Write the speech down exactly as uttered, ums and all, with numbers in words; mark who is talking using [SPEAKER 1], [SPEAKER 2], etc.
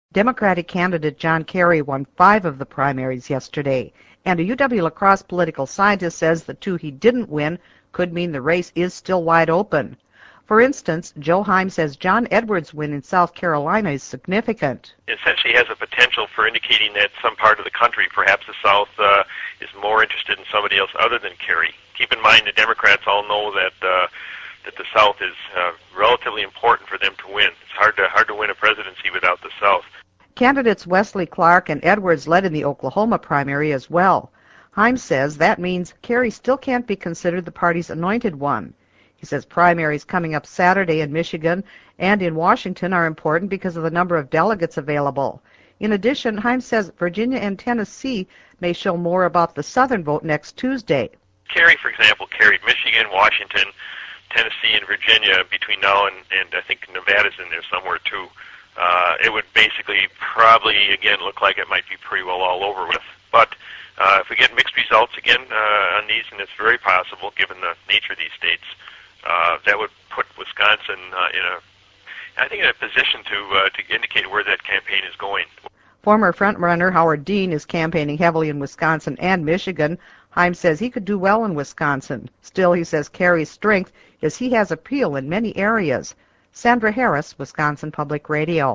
[SPEAKER 1] Democratic candidate John Kerry won five of the primaries yesterday, and a U W-La Crosse political scientist says the two he didn't win could mean the race is still wide open. For instance, Joe Heim says John Edwards' win in South Carolina is significant.
[SPEAKER 2] It essentially has a potential for indicating that some part of the country, perhaps the South, uh, is more interested in somebody else other than Kerry. Keep in mind the Democrats all know that uh, that the South is uh, relatively important for them to win. It's hard to hard to win a presidency without the South.
[SPEAKER 1] Candidates Wesley Clark and Edwards led in the Oklahoma primary as well. Heim says that means Kerry still can't be considered the party's anointed one. He says primaries coming up Saturday in Michigan and in Washington are important because of the number of delegates available. In addition, Heim says Virginia and Tennessee may show more about the Southern vote next Tuesday.
[SPEAKER 2] Kerry, for example, carried Michigan, Washington, Tennessee, and Virginia between now and, and I think Nevada's in there somewhere too. Uh, it would basically probably, again, look like it might be pretty well all over with. But uh, if we get mixed results again uh, on these, and it's very possible given the nature of these states, uh, that would put Wisconsin uh, in a, I think, in a position to uh, to indicate where that campaign is going.
[SPEAKER 1] Former frontrunner Howard Dean is campaigning heavily in Wisconsin and Michigan. Heim says he could do well in Wisconsin. Still, he says Kerry's strength is he has appeal in many areas. Sandra Harris, Wisconsin Public Radio.